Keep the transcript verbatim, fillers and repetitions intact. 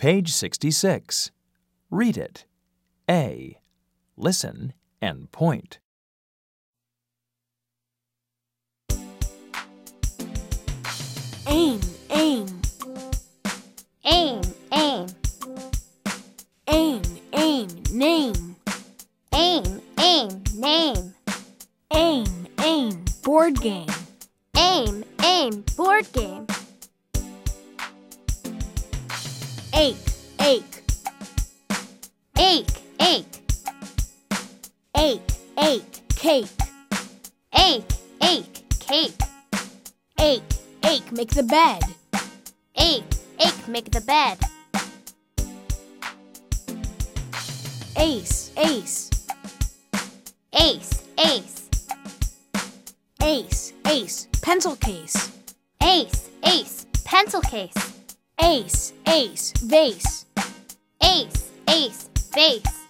Page sixty-six. Read it. A. Listen and point. Aim, aim. Aim, aim. Aim, aim, name. Aim, aim, name. Aim, aim, board game. Aim, aim, board game. Ache, ache. Ache, ache. Ache, ache, cake. Ache, ache, cake. Ache, ache, make the bed. Ache, ache, make the bed. Ace, ace. Ace, ace. Ace, ace, pencil case. Ace, ace, pencil case. Ace, ace, vase. Ace, ace, vase.